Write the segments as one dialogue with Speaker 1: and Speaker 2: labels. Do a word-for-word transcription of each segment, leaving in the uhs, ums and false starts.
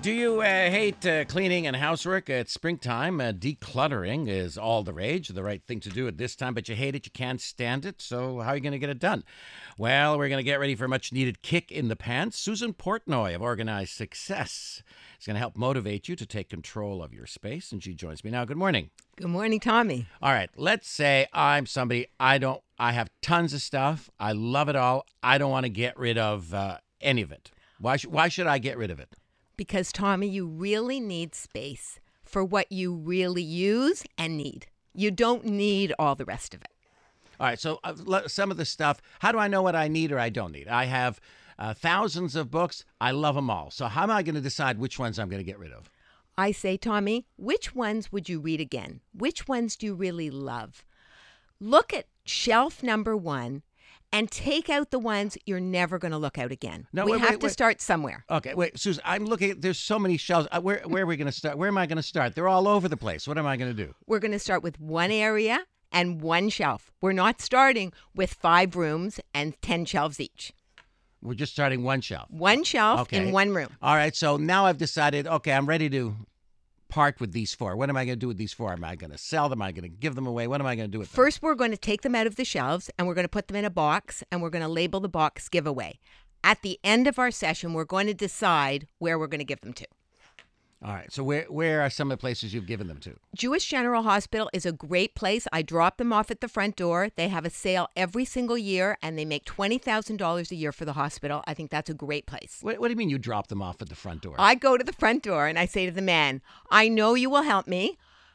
Speaker 1: Do you uh, hate uh, cleaning and housework? It's springtime. Uh, decluttering is all the rage, the right thing to do at this time, but you hate it, you can't stand it, so how are you going to get it done? Well, we're going to get ready for a much needed kick in the pants. Susan Portnoy of Organized Success is going to help motivate you to take control of your space, and she joins me now. Good morning.
Speaker 2: Good morning, Tommy.
Speaker 1: All right, let's say I'm somebody, I don't, I have tons of stuff, I love it all, I don't want to get rid of uh, any of it. Why, sh- why should I get rid of it?
Speaker 2: Because, Tommy, you really need space for what you really use and need. You don't need all the rest of it.
Speaker 1: All right, so uh, le- some of the stuff, how do I know what I need or I don't need? I have uh, thousands of books. I love them all. So how am I going to decide which ones I'm going to get rid of?
Speaker 2: I say, Tommy, which ones would you read again? Which ones do you really love? Look at shelf number one and take out the ones you're never going to look out again.
Speaker 1: No,
Speaker 2: we
Speaker 1: wait,
Speaker 2: have
Speaker 1: wait,
Speaker 2: to
Speaker 1: wait.
Speaker 2: start somewhere.
Speaker 1: Okay, wait, Susan, I'm looking at, there's so many shelves. Uh, where, where are we going to start? Where am I going to start? They're all over the place. What am I going to do?
Speaker 2: We're going to start with one area and one shelf. We're not starting with five rooms and ten shelves each.
Speaker 1: We're just starting one shelf.
Speaker 2: One shelf
Speaker 1: Okay.
Speaker 2: in one room.
Speaker 1: All right, so now I've decided, okay, I'm ready to part with these four. What am I going to do with these four? Am I going to sell them? Am I going to give them away? What am I going to do with them?
Speaker 2: First, we're going to take them out of the shelves and we're going to put them in a box and we're going to label the box giveaway. At the end of our session, we're going to decide where we're going to give them to.
Speaker 1: All right, so where, where are some of the places you've given them to?
Speaker 2: Jewish General Hospital is a great place. I drop them off at the front door. They have a sale every single year and they make twenty thousand dollars a year for the hospital. I think that's a great place.
Speaker 1: What, what do you mean you drop them off at the front door?
Speaker 2: I go to the front door and I say to the man, I know you will help me.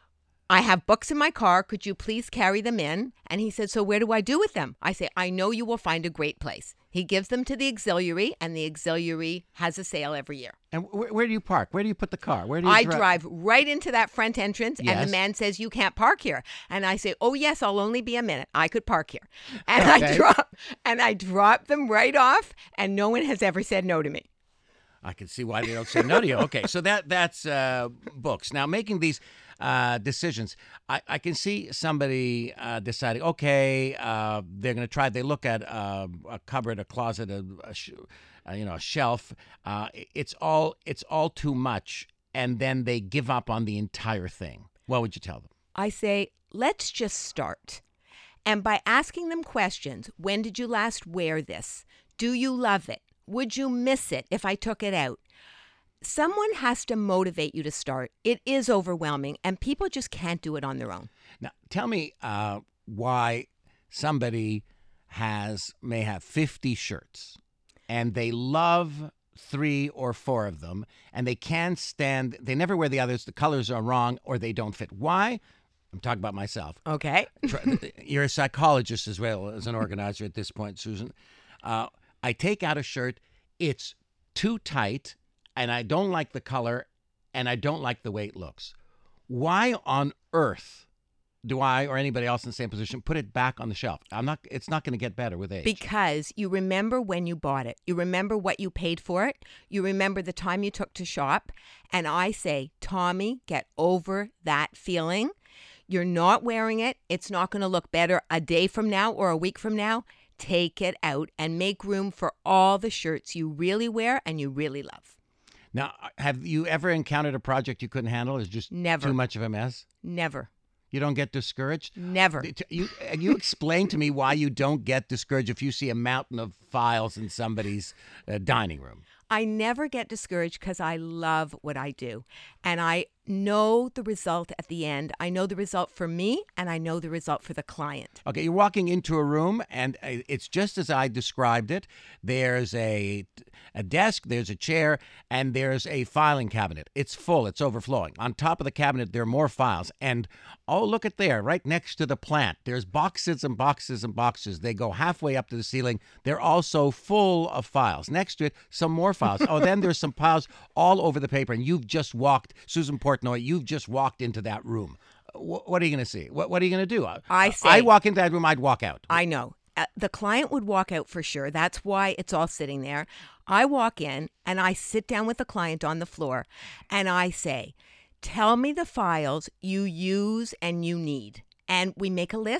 Speaker 2: I have books in my car. Could you please carry them in? And he said, so where do I do with them? I say, I know you will find a great place. He gives them to the auxiliary, and the auxiliary has a sale every year.
Speaker 1: And where, where do you park? Where do you put the car? Where do you
Speaker 2: I
Speaker 1: dri-
Speaker 2: drive right into that front entrance,
Speaker 1: Yes.
Speaker 2: and the man says, you can't park here. And I say, oh, yes, I'll only be a minute. I could park here. And
Speaker 1: Okay.
Speaker 2: I drop and I drop them right off, and no one has ever said no to me.
Speaker 1: I can see why they don't say no to you. Okay, so that that's uh, books. Now, making these uh, decisions, I, I can see somebody uh, deciding, okay, uh, they're going to try. They look at uh, a cupboard, a closet, a, a sh- uh, you know, a shelf. Uh, it's all it's all too much, and then they give up on the entire thing. What would you tell them?
Speaker 2: I say, let's just start. And by asking them questions, when did you last wear this? Do you love it? Would you miss it if I took it out? Someone has to motivate you to start. It is overwhelming, and people just can't do it on their own.
Speaker 1: Now, tell me uh, why somebody has may have fifty shirts, and they love three or four of them, and they can't stand. They never wear the others. The colors are wrong, or they don't fit. Why? I'm talking about myself.
Speaker 2: Okay.
Speaker 1: You're a psychologist as well as an organizer at this point, Susan. Uh, I take out a shirt. It's too tight, and I don't like the color, and I don't like the way it looks. Why on earth do I or anybody else in the same position put it back on the shelf? I'm not. It's not going to get better with age.
Speaker 2: Because you remember when you bought it. You remember what you paid for it. You remember the time you took to shop. And I say, Tommy, get over that feeling. You're not wearing it. It's not going to look better a day from now or a week from now. Take it out and make room for all the shirts you really wear and you really love.
Speaker 1: Now, have you ever encountered a project you couldn't handle? Is just
Speaker 2: Never.
Speaker 1: too much of a mess?
Speaker 2: Never.
Speaker 1: You don't get discouraged?
Speaker 2: Never.
Speaker 1: You you explain to me why you don't get discouraged if you see a mountain of files in somebody's uh, dining room.
Speaker 2: I never get discouraged because I love what I do. And I know the result at the end. I know the result for me, and I know the result for the client.
Speaker 1: Okay, you're walking into a room, and uh, it's just as I described it. There's a, a desk, there's a chair, and there's a filing cabinet. It's full, it's overflowing. On top of the cabinet, there are more files. And, oh, look at there, right next to the plant. There's boxes and boxes and boxes. They go halfway up to the ceiling. They're also full of files. Next to it, some more files. Oh, then there's some piles all over the paper, and you've just walked, Susan Portnoy, you've just walked into that room. Wh- What are you going to see? What, what are you going to do?
Speaker 2: I say-
Speaker 1: I walk into that room, I'd walk out.
Speaker 2: I know. Uh, the client would walk out for sure. That's why it's all sitting there. I walk in and I sit down with the client on the floor and I say, tell me the files you use and you need. And we make a list.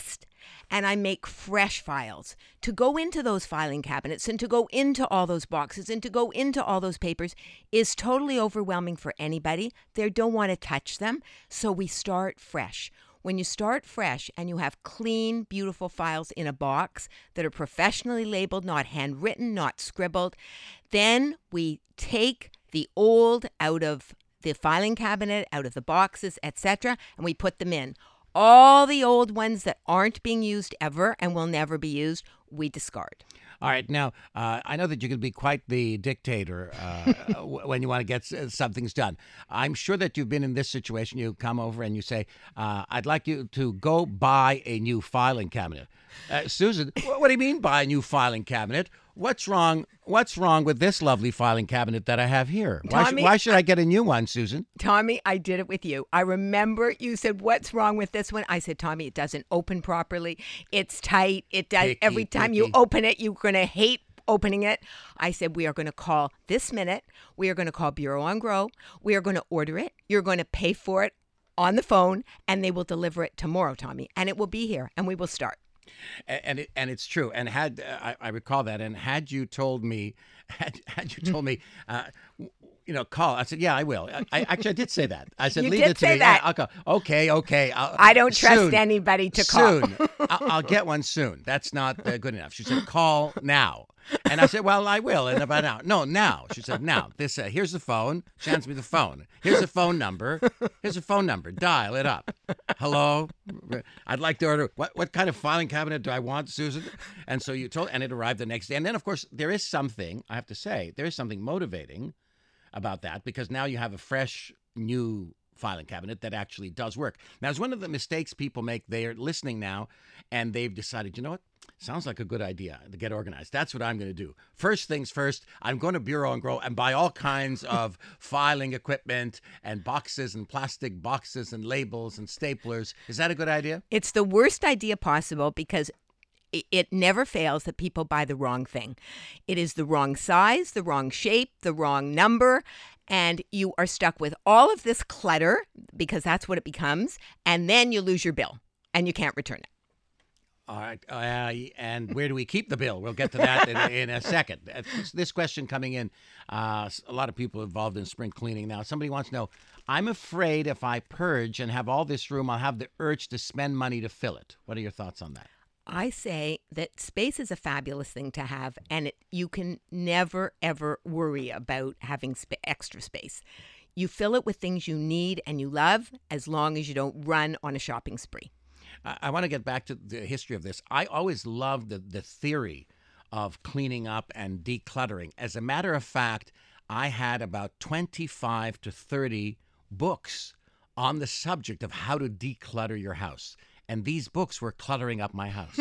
Speaker 2: and I make fresh files to go into those filing cabinets and to go into all those boxes and to go into all those papers is totally overwhelming for anybody. They don't want to touch them. So we start fresh. When you start fresh and you have clean, beautiful files in a box that are professionally labeled, not handwritten, not scribbled, then we take the old out of the filing cabinet, out of the boxes, et cetera, and we put them in. All the old ones that aren't being used ever and will never be used, we discard.
Speaker 1: All right. Now, uh, I know that you can be quite the dictator uh, when you want to get some things done. I'm sure that you've been in this situation. You come over and you say, uh, I'd like you to go buy a new filing cabinet. Uh, Susan, what do you mean buy a new filing cabinet? What's wrong? What's wrong with this lovely filing cabinet that I have here? Why,
Speaker 2: Tommy,
Speaker 1: sh- why should I get a new one, Susan?
Speaker 2: Tommy, I did it with you. I remember you said, what's wrong with this one? I said, Tommy, it doesn't open properly. It's tight. It does.
Speaker 1: Picky,
Speaker 2: Every time
Speaker 1: picky.
Speaker 2: you open it, you're going to hate opening it. I said, we are going to call this minute. We are going to call Bureau on Grow. We are going to order it. You're going to pay for it on the phone, and they will deliver it tomorrow, Tommy. And it will be here, and we will start.
Speaker 1: And it, and it's true. And had uh, I, I recall that. And had you told me, had, had you told me, uh, you know, call. I said, yeah, I will. I, I actually I did say that. I said,
Speaker 2: You
Speaker 1: leave
Speaker 2: did
Speaker 1: it to
Speaker 2: say
Speaker 1: me.
Speaker 2: that.
Speaker 1: I'll call. Okay, okay. I'll,
Speaker 2: I don't trust
Speaker 1: soon,
Speaker 2: anybody to call.
Speaker 1: Soon. I'll, I'll get one soon. That's not uh, good enough. She said, call now. And I said, well, I will in about an hour. No, now. She said, now. This. Uh, here's the phone. She hands me the phone. Here's a phone number. Here's a phone number. Dial it up. Hello. I'd like to order. What what kind of filing cabinet do I want, Susan? And so you told, and it arrived the next day. And then, of course, there is something, I have to say, there is something motivating about that, because now you have a fresh, new filing cabinet that actually does work. Now, it's one of the mistakes people make. They're listening now, and they've decided, you know what? Sounds like a good idea to get organized. That's what I'm going to do. First things first, I'm going to Bureau and Grow and buy all kinds of filing equipment and boxes and plastic boxes and labels and staplers. Is that a good idea?
Speaker 2: It's the worst idea possible because it, it never fails that people buy the wrong thing. It is the wrong size, the wrong shape, the wrong number, and you are stuck with all of this clutter because that's what it becomes, and then you lose your bill and you can't return it.
Speaker 1: All right. Uh, and where do we keep the bill? We'll get to that in, in a second. Uh, This question coming in, uh, a lot of people involved in spring cleaning now. Somebody wants to know, I'm afraid if I purge and have all this room, I'll have the urge to spend money to fill it. What are your thoughts on that?
Speaker 2: I say that space is a fabulous thing to have, and it, you can never, ever worry about having sp- extra space. You fill it with things you need and you love as long as you don't run on a shopping spree.
Speaker 1: I, I want to get back to the history of this. I always loved the, the theory of cleaning up and decluttering. As a matter of fact, I had about twenty-five to thirty books on the subject of how to declutter your house. And these books were cluttering up my house.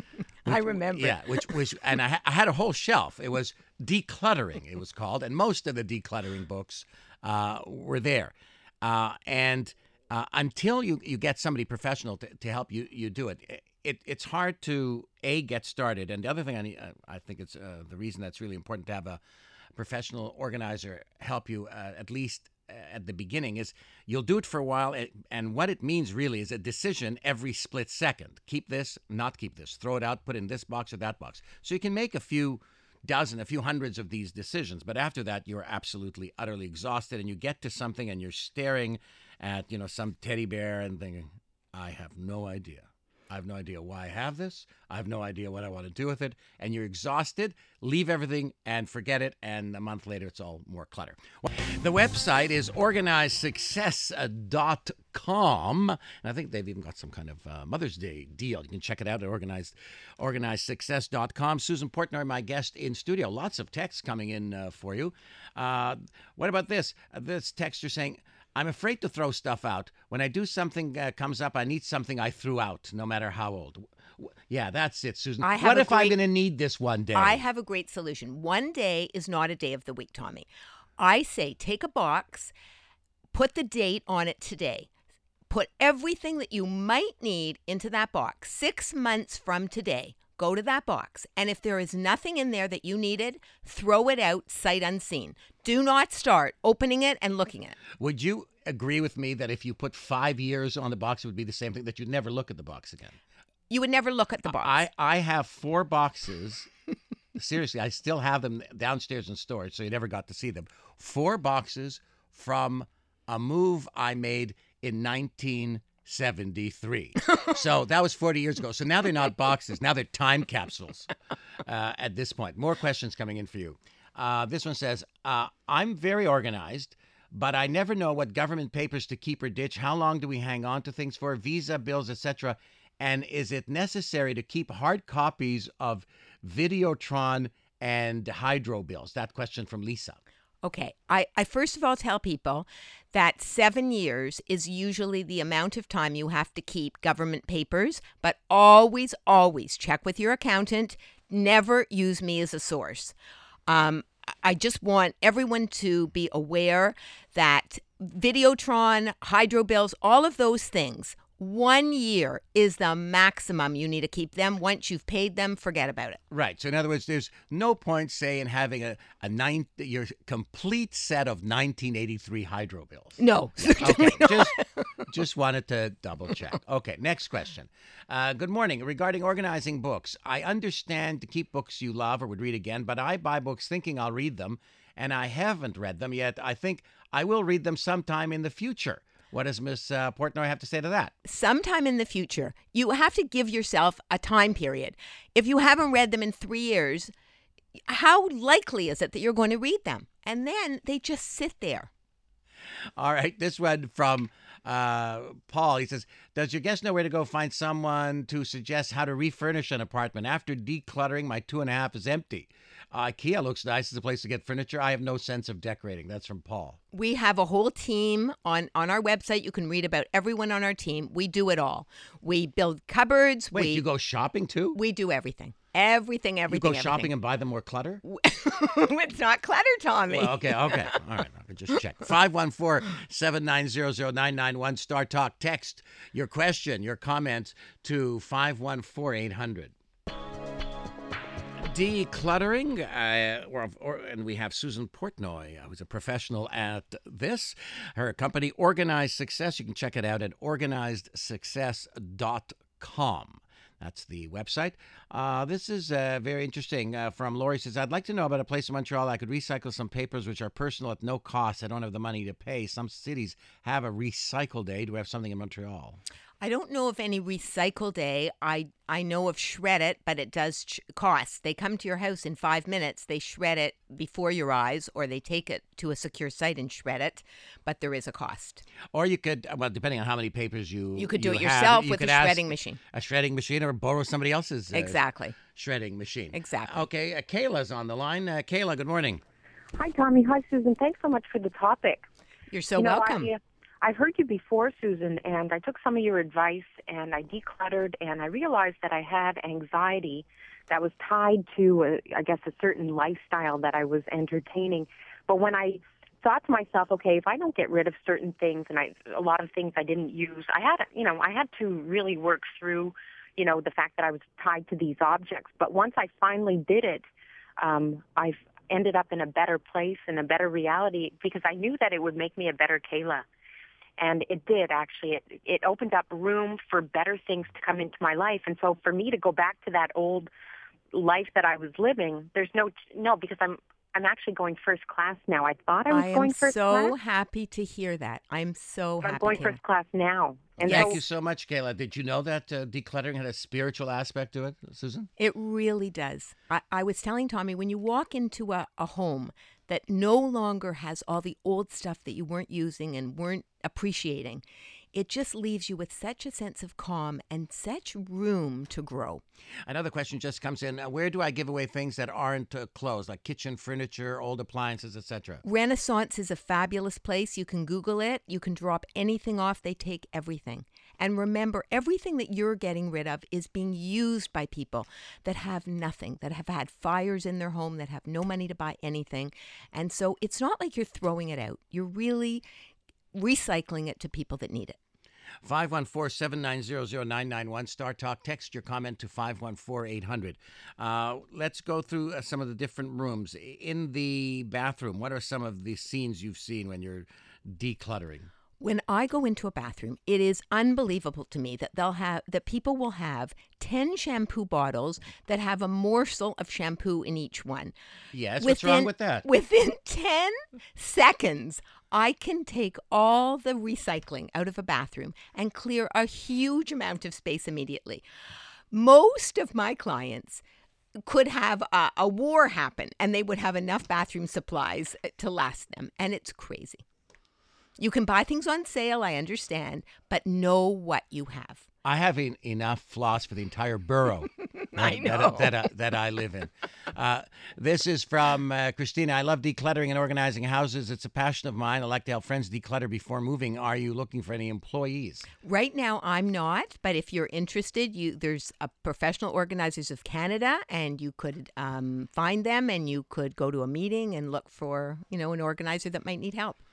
Speaker 2: I remember.
Speaker 1: Yeah, which which and I, ha- I had a whole shelf. It was decluttering, it was called, and most of the decluttering books uh, were there. Uh, and uh, until you, you get somebody professional to, to help you you do it, it it's hard to a get started. And the other thing I need, uh, I think it's uh, the reason that's really important to have a professional organizer help you uh, at least at the beginning is you'll do it for a while, and what it means really is a decision every split second. Keep this, not keep this, throw it out, put it in this box or that box. So you can make a few dozen, a few hundreds of these decisions, but after that you're absolutely utterly exhausted, and you get to something and you're staring at, you know, some teddy bear and thinking, I have no idea. I have no idea why I have this. I have no idea what I want to do with it. And you're exhausted. Leave everything and forget it. And a month later, it's all more clutter. Well, the website is organized success dot com. And I think they've even got some kind of uh, Mother's Day deal. You can check it out at organized, organized success dot com. Susan Portnoy, my guest in studio. Lots of texts coming in uh, for you. Uh, what about this? Uh, this texter saying, I'm afraid to throw stuff out. When I do something uh, comes up, I need something I threw out, no matter how old. Yeah, that's it, Susan.
Speaker 2: I have
Speaker 1: What
Speaker 2: a
Speaker 1: if I'm
Speaker 2: great-
Speaker 1: going to need this one day?
Speaker 2: I have a great solution. One day is not a day of the week, Tommy. I say take a box, put the date on it today. Put everything that you might need into that box. Six months from today, go to that box. And if there is nothing in there that you needed, throw it out sight unseen. Do not start opening it and looking at it.
Speaker 1: Would you agree with me that if you put five years on the box, it would be the same thing, that you'd never look at the box again?
Speaker 2: You would never look at the box.
Speaker 1: I, I have four boxes. Seriously, I still have them downstairs in storage, so you never got to see them. Four boxes from a move I made in nineteen seventy-three. So that was forty years ago. So now they're not boxes. Now they're time capsules uh, at this point. More questions coming in for you. Uh, this one says, uh, I'm very organized, but I never know what government papers to keep or ditch. How long do we hang on to things for? Visa bills, et cetera. And is it necessary to keep hard copies of Videotron and Hydro bills? That question from Lisa.
Speaker 2: Okay, I, I first of all tell people that seven years is usually the amount of time you have to keep government papers, but always, always check with your accountant. Never use me as a source. Um, I just want everyone to be aware that Videotron, Hydro bills, all of those things, one year is the maximum you need to keep them. Once you've paid them, forget about it.
Speaker 1: Right. So in other words, there's no point, say, in having a, a nine, your complete set of nineteen eighty-three Hydro bills.
Speaker 2: No.
Speaker 1: Okay. Just, just wanted to double check. Okay. Next question. Uh, good morning. Regarding organizing books, I understand to keep books you love or would read again, but I buy books thinking I'll read them, and I haven't read them yet. I think I will read them sometime in the future. What does Miss Uh, Portnoy have to say to that?
Speaker 2: Sometime in the future, you have to give yourself a time period. If you haven't read them in three years, how likely is it that you're going to read them? And then they just sit there.
Speaker 1: All right. This one from uh, Paul. He says, does your guest know where to go find someone to suggest how to refurnish an apartment? After decluttering, my two and a half is empty. Uh, IKEA looks nice as a place to get furniture. I have no sense of decorating. That's from Paul.
Speaker 2: We have a whole team on, on our website. You can read about everyone on our team. We do it all. We build cupboards.
Speaker 1: Wait,
Speaker 2: we,
Speaker 1: you go shopping too?
Speaker 2: We do everything. Everything, everything,
Speaker 1: You go shopping and buy them more clutter?
Speaker 2: It's not clutter, Tommy.
Speaker 1: Well, okay, okay. All right, I can just check. five one four, seven nine zero, zero nine nine one, Star Talk. Text your question, your comments to five one four, eight hundred. Decluttering, uh, or, or, and we have Susan Portnoy, who's a professional at this. Her company, Organized Success. You can check it out at organized success dot com. That's the website. Uh, this is uh, very interesting. Uh, from Lori says, I'd like to know about a place in Montreal I could recycle some papers which are personal at no cost. I don't have the money to pay. Some cities have a recycle day. Do we have something in Montreal?
Speaker 2: I don't know of any recycle day. I I know of Shred It, but it does ch- cost. They come to your house in five minutes. They shred it before your eyes, or they take it to a secure site and shred it. But there is a cost.
Speaker 1: Or you could, well, depending on how many papers you
Speaker 2: You could do
Speaker 1: you
Speaker 2: it
Speaker 1: have,
Speaker 2: yourself
Speaker 1: you
Speaker 2: with a
Speaker 1: could ask
Speaker 2: shredding machine.
Speaker 1: A shredding machine, or borrow somebody else's uh,
Speaker 2: Exactly.
Speaker 1: shredding machine.
Speaker 2: Exactly.
Speaker 1: Okay, uh, Kayla's on the line. Uh, Kayla, good morning.
Speaker 3: Hi, Tommy. Hi, Susan. Thanks so much for the topic.
Speaker 2: You're so
Speaker 3: you know,
Speaker 2: welcome.
Speaker 3: I, uh, I've heard you before, Susan, and I took some of your advice, and I decluttered, and I realized that I had anxiety that was tied to, a, I guess, a certain lifestyle that I was entertaining. But when I thought to myself, okay, if I don't get rid of certain things, and I, a lot of things I didn't use, I had, you know, I had to really work through, you know, the fact that I was tied to these objects. But once I finally did it, um, I've ended up in a better place, in a better reality, because I knew that it would make me a better Kayla. And it did, actually. It, it opened up room for better things to come into my life. And so for me to go back to that old life that I was living, there's no, no, because I'm I'm actually going first class now. I thought I was
Speaker 2: I
Speaker 3: going
Speaker 2: am
Speaker 3: first
Speaker 2: so
Speaker 3: class.
Speaker 2: happy to hear that. I'm so
Speaker 3: but
Speaker 2: happy.
Speaker 3: I'm going
Speaker 2: Kayla.
Speaker 3: first class now. And
Speaker 1: Thank
Speaker 3: so,
Speaker 1: you so much, Kayla. Did you know that uh, decluttering had a spiritual aspect to it, Susan?
Speaker 2: It really does. I, I was telling Tommy, when you walk into a, a home that no longer has all the old stuff that you weren't using and weren't appreciating, it just leaves you with such a sense of calm and such room to grow.
Speaker 1: Another question just comes in. Uh, where do I give away things that aren't uh, clothes, like kitchen furniture, old appliances, et cetera?
Speaker 2: Renaissance is a fabulous place. You can Google it. You can drop anything off. They take everything. And remember, everything that you're getting rid of is being used by people that have nothing, that have had fires in their home, that have no money to buy anything. And so it's not like you're throwing it out. You're really recycling it to people that need it.
Speaker 1: five one four, seven nine zero, zero nine nine one, Star Talk. Text your comment to five one four, eight hundred. Uh, let's go through uh, some of the different rooms. In the bathroom, what are some of the scenes you've seen when you're decluttering?
Speaker 2: When I go into a bathroom, it is unbelievable to me that they'll have that people will have ten shampoo bottles that have a morsel of shampoo in each one.
Speaker 1: Yes, what's wrong with that?
Speaker 2: Within ten seconds, I can take all the recycling out of a bathroom and clear a huge amount of space immediately. Most of my clients could have a, a war happen and they would have enough bathroom supplies to last them, and it's crazy. You can buy things on sale, I understand, but know what you have.
Speaker 1: I have en- enough floss for the entire borough
Speaker 2: I
Speaker 1: that,
Speaker 2: know.
Speaker 1: that, that, uh, that I live in. Uh, this is from uh, Christina. I love decluttering and organizing houses. It's a passion of mine. I like to help friends declutter before moving. Are you looking for any employees?
Speaker 2: Right now, I'm not, but if you're interested, you there's a Professional Organizers of Canada, and you could um, find them, and you could go to a meeting and look for, you know, an organizer that might need help.